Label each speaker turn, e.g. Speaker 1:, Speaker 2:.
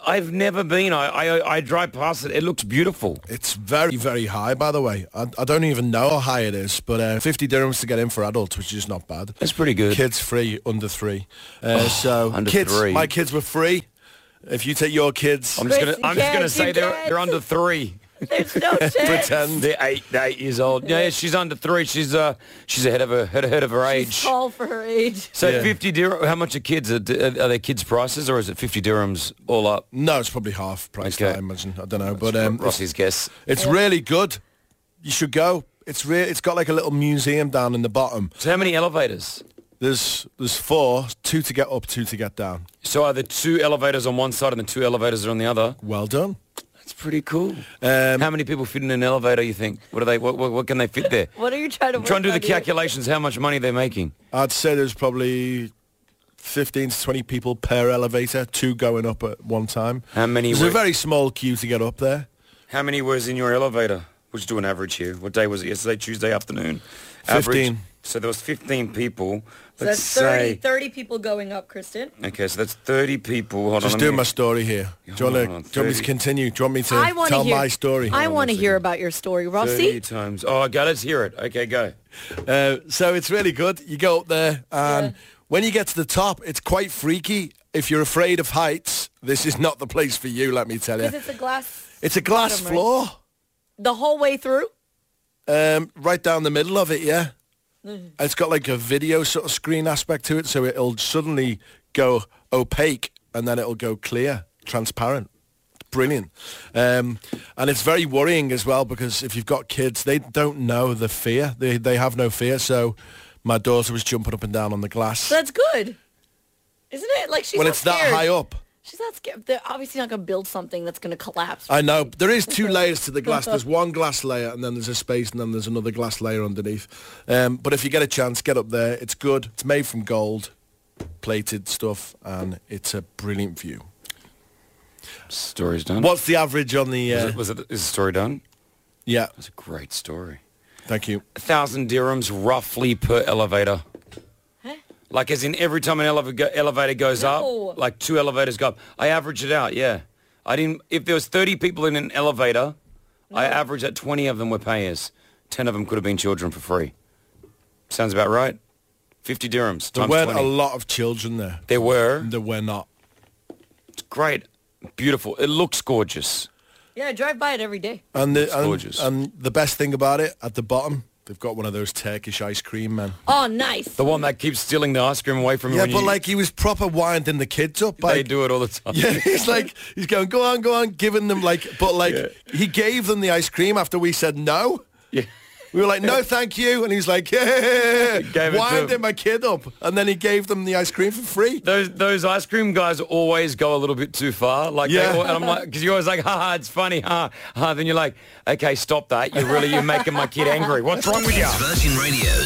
Speaker 1: I've never been. I drive past it. It looks beautiful.
Speaker 2: It's very, very high, by the way. I don't even know how high it is, but 50 dirhams to get in for adults, which is not bad.
Speaker 1: That's pretty good.
Speaker 2: Kids free, under 3.
Speaker 1: Under
Speaker 2: kids,
Speaker 1: 3.
Speaker 2: My kids were free. If you take your kids...
Speaker 1: I'm just going to say they're under 3.
Speaker 3: There's no chance.
Speaker 2: Pretend.
Speaker 1: They're 8 years old. Yeah, she's under 3. She's ahead of her age.
Speaker 3: She's tall for her age.
Speaker 1: So 50 dirhams, how much are kids? Are they kids' prices or is it 50 dirhams all up?
Speaker 2: No, it's probably half price, I imagine. I don't know. But
Speaker 1: Rossi's guess.
Speaker 2: It's really good. You should go. It's got like a little museum down in the bottom.
Speaker 1: So how many elevators?
Speaker 2: There's 4, 2 to get up, 2 to get down.
Speaker 1: So are there 2 elevators on one side and the 2 elevators are on the other?
Speaker 2: Well done.
Speaker 1: That's pretty cool. How many people fit in an elevator, you think? What can they fit there?
Speaker 3: What are you trying to work
Speaker 1: Trying to do the
Speaker 3: on here?
Speaker 1: calculations, how much money they're making.
Speaker 2: I'd say there's probably 15 to 20 people per elevator, 2 going up at one time.
Speaker 1: How many?
Speaker 2: There's a very small queue to get up there.
Speaker 1: How many was in your elevator? We'll just do an average here. What day was it? Yesterday, Tuesday afternoon?
Speaker 2: 15.
Speaker 1: Average. So there was 15 people.
Speaker 3: So
Speaker 1: Let's
Speaker 3: that's
Speaker 1: say...
Speaker 3: 30 people going up, Kristen.
Speaker 1: Okay, so that's 30 people. Hold
Speaker 2: Just
Speaker 1: on,
Speaker 2: doing my story here. Do you want me to continue? Do you want me to tell my story?
Speaker 3: I want to hear about your story,
Speaker 1: 30
Speaker 3: Rossi.
Speaker 1: times. Oh, okay, let's hear it. Okay, go.
Speaker 2: So it's really good. You go up there, and when you get to the top, it's quite freaky. If you're afraid of heights, this is not the place for you, let me tell you.
Speaker 3: Because it's a glass...
Speaker 2: It's a glass
Speaker 3: bottom,
Speaker 2: floor.
Speaker 3: right? The whole way through?
Speaker 2: Right down the middle of it, yeah. It's got like a video sort of screen aspect to it, so it'll suddenly go opaque and then it'll go clear, transparent. It's brilliant. And it's very worrying as well because if you've got kids, they don't know the fear. They have no fear, so my daughter was jumping up and down on the glass.
Speaker 3: That's good. Isn't it? Like she's
Speaker 2: when
Speaker 3: not
Speaker 2: it's
Speaker 3: scared.
Speaker 2: that high up.
Speaker 3: She's not scared. They're obviously not going to build something that's going to collapse.
Speaker 2: I know. There is 2 layers to the glass. There's one glass layer and then there's a space and then there's another glass layer underneath. But if you get a chance, get up there. It's good. It's made from gold, plated stuff, and it's a brilliant view.
Speaker 1: Story's done.
Speaker 2: What's the average on the...
Speaker 1: Is the story done?
Speaker 2: Yeah.
Speaker 1: That's a great story.
Speaker 2: Thank you.
Speaker 1: 1,000 dirhams roughly per elevator. Like as in every time an elevator goes up, like 2 elevators go up. I average it out, yeah. If there was 30 people in an elevator, I averaged that 20 of them were payers. 10 of them could have been children for free. Sounds about right. 50 dirhams
Speaker 2: There
Speaker 1: times
Speaker 2: weren't
Speaker 1: 20.
Speaker 2: a lot of children there.
Speaker 1: There were.
Speaker 2: There were not.
Speaker 1: It's great. Beautiful. It looks gorgeous.
Speaker 3: Yeah, I drive by it every day.
Speaker 2: And
Speaker 1: gorgeous.
Speaker 2: And the best thing about it, at the bottom, they've got one of those Turkish ice cream men.
Speaker 3: Oh, nice.
Speaker 1: The one that keeps stealing the ice cream away from you.
Speaker 2: Yeah, but like he was proper winding the kids up.
Speaker 1: They do it all the time.
Speaker 2: Yeah, he's going, go on, giving them he gave them the ice cream after we said no.
Speaker 1: Yeah.
Speaker 2: We were like, no, thank you. And he's like, yeah, winding my kid up. And then he gave them the ice cream for free.
Speaker 1: Those ice cream guys always go a little bit too far. Like, and I'm like, because you're always like, ha, it's funny, ha. Then you're like, okay, stop that. You're making my kid angry. What's wrong with you?
Speaker 4: Virgin Radio.